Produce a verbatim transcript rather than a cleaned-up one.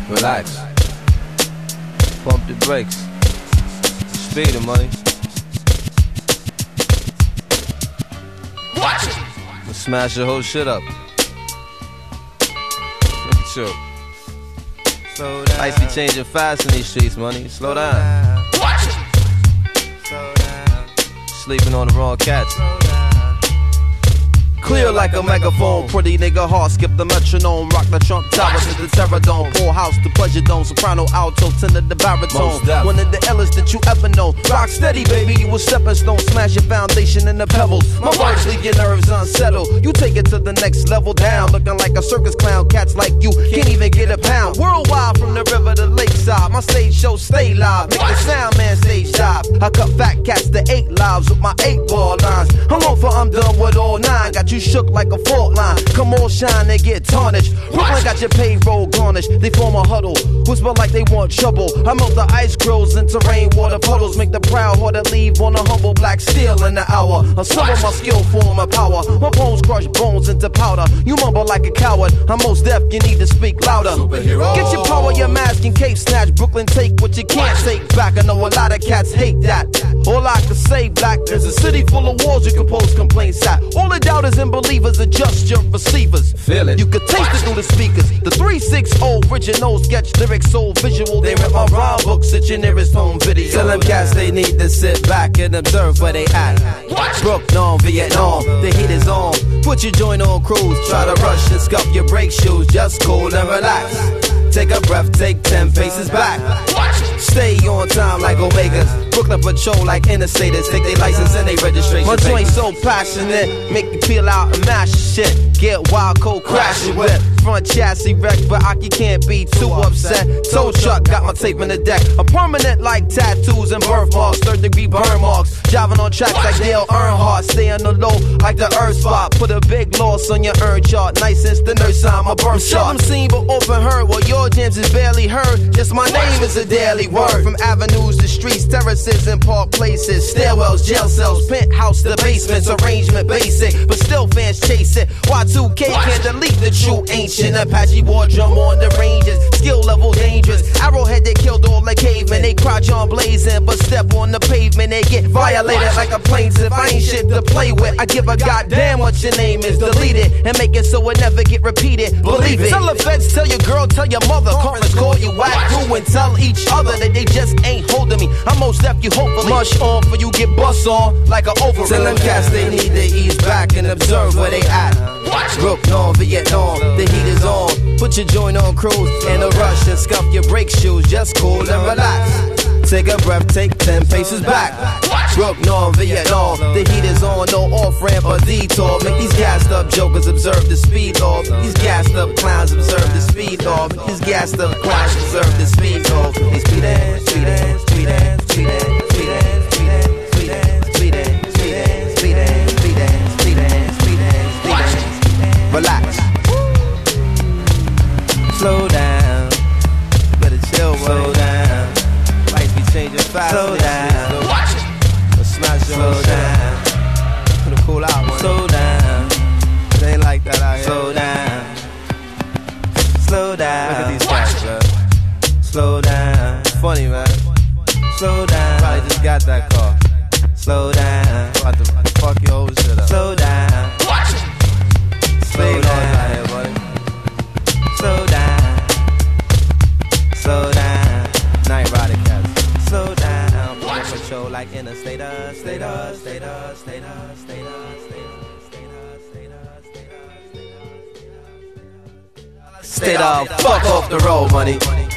Relax. Pump the brakes. Speed of money. Watch it. We'll smash the whole shit up. Look at you. Slow down. Lights be changing fast in these streets, money. Slow down. Watch it. Slow down. Sleeping on the wrong cats. Slow down. Clear like a megaphone, pretty nigga hard, skip the metronome. Rock the Trump Tower to the Terror Dome. Full house, the Pleasure Dome. Soprano, alto, tenor, the baritone. One of the illest that you ever know. Rock steady, baby, you a stepping stone. Smash your foundation in the pebbles. My words leave your nerves unsettled. You take it to the next level down. Looking like a circus clown. Cats like you can't even get a pound. Worldwide from the river to lakeside. My stage show stay live. Make the sound man stage dive. I cut fat cats to eight lives with my eight ball lines. I'm on for I'm done with all nine. Got you shook like a fault line. Come on, shine, they get tarnished. Brooklyn got your payroll garnished. They form a huddle, whisper like they want trouble. I melt the ice grows into rainwater puddles. Make the proud hearted leave on a humble black steel in the hour. A some of my skill form of power. My bones crush bones into powder. You mumble like a coward. I'm most deaf, you need to speak louder. Superhero. Get your power, your mask and cape snatch. Brooklyn take what you can't take back. I know a lot of cats hate that. All I can say, black, there's a city full of walls you can post complaints at. All the doubters and believers adjust your receivers. Feel it. You could taste it through the speakers. The three six zero original sketch lyrics so visual. They rip my rhyme books at your nearest home video. Tell them cats they need to sit back and observe where they at. Brooklyn, Vietnam, the heat is on. Put your joint on cruise. Try to rush and scuff your brake shoes. Just cool and relax. Take a breath, take ten paces back. Stay on time like Omegas. Brooklyn patrol like interstaters. Take their license and they registration. My joint so passionate, make you peel out and mash shit. Get wild, cold, crash it with. Front chassis wreck, but I can't be too upset. Tow truck got my tape in the deck. I'm permanent like tattoos and birthmarks. Third degree burn marks. Driving on tracks like Dale Earnhardt. Stay on the low like the earth spot. Put a big loss on your earn chart. Nice since the nurse sign my birth chart. Seldom seen but often heard. Well, your jams is barely heard. Just my name is a daily word. From avenues to streets, terraces and park places. Stairwells, jail cells, penthouse to basements. Arrangement basic, but still fans chase it. Y two K can't delete the true ancient. Apache war drum on the ranges. Skill level dangerous. Arrowhead they killed all the cavemen. They cry John blazing, but step on the pavement. They get violated like a plaintiff. I ain't shit to play with. I give a goddamn what your name is. Delete it and make it so it never get repeated. Believe it. Tell the feds, tell your girl, tell your mother. Carters call you whack through and tell each other that they just ain't holding me. I'm most deaf, you hopefully mush on for you get bust on like an overall. Tell them cats they need to ease back and observe where they at. Brooklyn, Vietnam, the heat is on. Put your joint on cruise in a rush and scuff your brake shoes. Just cool and relax. Take a breath, take ten paces back. Brooklyn, Vietnam, the heat is on. No off ramp or detour. Make these gassed up jokers observe the speed off. These gassed up clowns observe the speed off. These gassed up clowns observe the speed off. They speedin', speedin', speedin', speedin', speedin', speedin', speedin', speedin', speedin', speedin', speedin', speedin', speedin', speedin'. Relax. Slow down. Better chill, slow down. Lights be changing fast. Slow down. Watch it. Let's smash your slow down. Gonna cool out one. Slow down. It ain't like that out here. Slow down. Slow down. Look at these guys, man. Slow down. Funny, man. Slow down. Probably just got that car. Slow down. About to fuck your whole shit up. Slow down. Watch it. Slow down out here, buddy. Slow down. Slow down. Night rider cats. Slow down. Watch patrol like in a state of, state of, state of, state of, state of, state of, state of, state of, state of, state of, state of, fuck off the road, money.